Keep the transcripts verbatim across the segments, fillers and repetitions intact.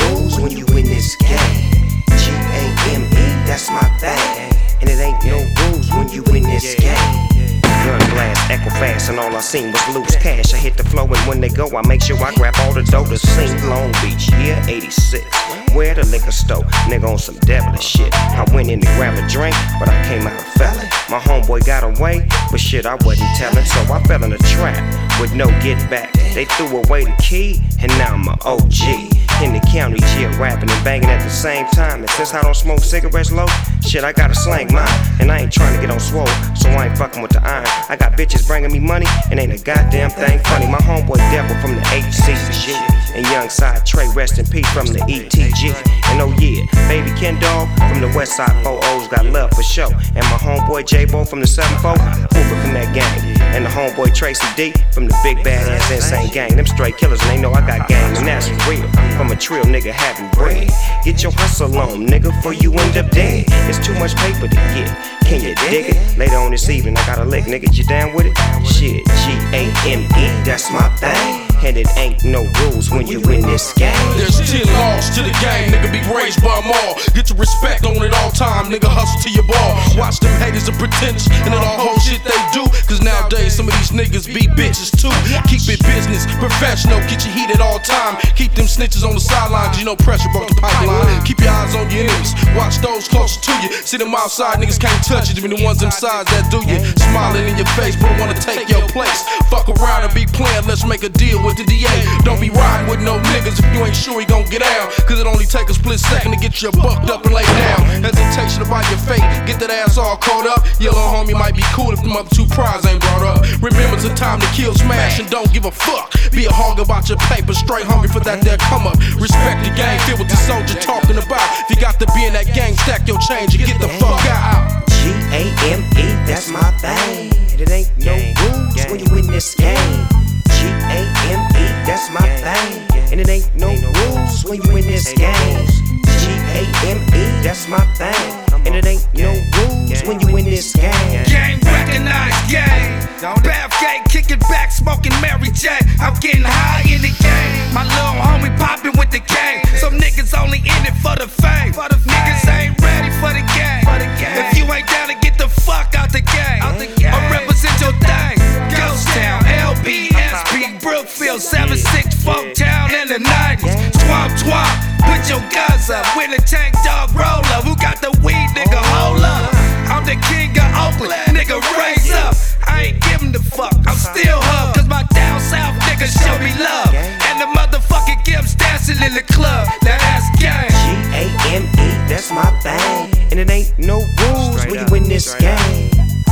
rules when you in this game. G A M E, that's my thing. And it ain't no rules when you in this game. Gun blast, echo fast, and all I seen was loose cash. I hit the flow, and when they go, I make sure I grab all the dough to sing. Long Beach, year eighty-six. Where the liquor store, nigga on some devilish shit. I went in to grab a drink, but I came out a felon. My homeboy got away, but shit I wasn't telling. So I fell in a trap with no get back. They threw away the key, and now I'm a O G. In the county jail, rapping and banging at the same time. And since I don't smoke cigarettes low, shit, I gotta slang mine. And I ain't trying to get on swole, so I ain't fucking with the iron. I got bitches bringing me money, and ain't a goddamn thing funny. My homeboy Devil from the H C G, and young side Trey, rest in peace from the E T G. And oh yeah, baby Ken Dog from the West Side four O's got love for show. And my homeboy J-Bo from the seven four, Hoover from that gang. And the homeboy Tracy D from the big badass insane gang. Them straight killers, and they know I got game, and that's real. From a trill nigga having bread. Get your hustle on, nigga, before you end up dead. It's too much paper to get. Can you dig it? Later on this evening, I got a lick, nigga. You down with it? Shit, G A M E, that's my thing. And it ain't no rules when you in this game. There's ten laws to the game, nigga, be raised by them all. Get your respect on it all time, nigga, hustle to your ball. Watch them haters and pretenders and all the whole shit they do. Cause nowadays some of these niggas be bitches too. Keep it business, professional, get your heat at all time. Keep them snitches on the sideline, cause you know pressure broke the pipeline. Keep your eyes on your enemies, watch those closer to you. See them outside, niggas can't touch you, even the ones inside that do you. Smiling in your face, but wanna take your place. Fuck around and be playing, let's make a deal with the D A. Don't be riding with no niggas if you ain't sure he gon' get out. Cause it only take a split second to get you bucked up and laid down. Hesitation about your fate, get that ass all caught up. Yellow homie might be cool if them other two prize ain't brought up. Remember it's a time to kill, smash, and don't give a fuck. Be a hog about your paper, straight hungry for that there come up. Respect the game, feel what the soldier talking about. If you got to be in that gang, stack your change and get the fuck out. G A M E, that's my thing. And it ain't no rules when you in this game. G A M E, that's my thing. And it ain't no rules when you in this game. G A M E, that's my thing. And it ain't no rules when you in this game. Gang recognized, gang. Bathgate, kicking back, smoking Mary J. I'm getting high in the game. My little homie popping with the game. Some niggas only in it for the fame. Niggas ain't ready for the game. If you ain't down to get the fuck out the game, or represent your thing. Ghost Town, L B S P, Brookfield, seven six Folk Town in the nineties. Swamp, swamp, put your guns up. With a tank dog roller, who got the weed, nigga, hold up. I'm the king of Oakland, nigga, raise up. I ain't giving the fuck, I'm still hub. Cause my down south niggas show me love. And the motherfucking Gibbs dancing in the club. Now that's gang. G A M E, that's my thing. And it ain't no rules when you in this game.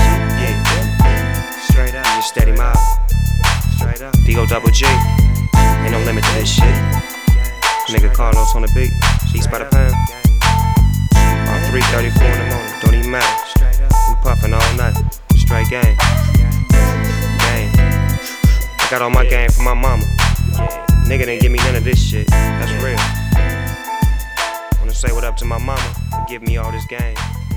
Straight up, you steady mob. Straight up, D O double G. Ain't no limit to this shit. Nigga Carlos on the beat, East by the pound. About three thirty-four in the morning, don't even matter. We puffin' all night, straight game. Game. I got all my game from my mama. Nigga didn't give me none of this shit, that's real. Wanna say what up to my mama for giving me all this game.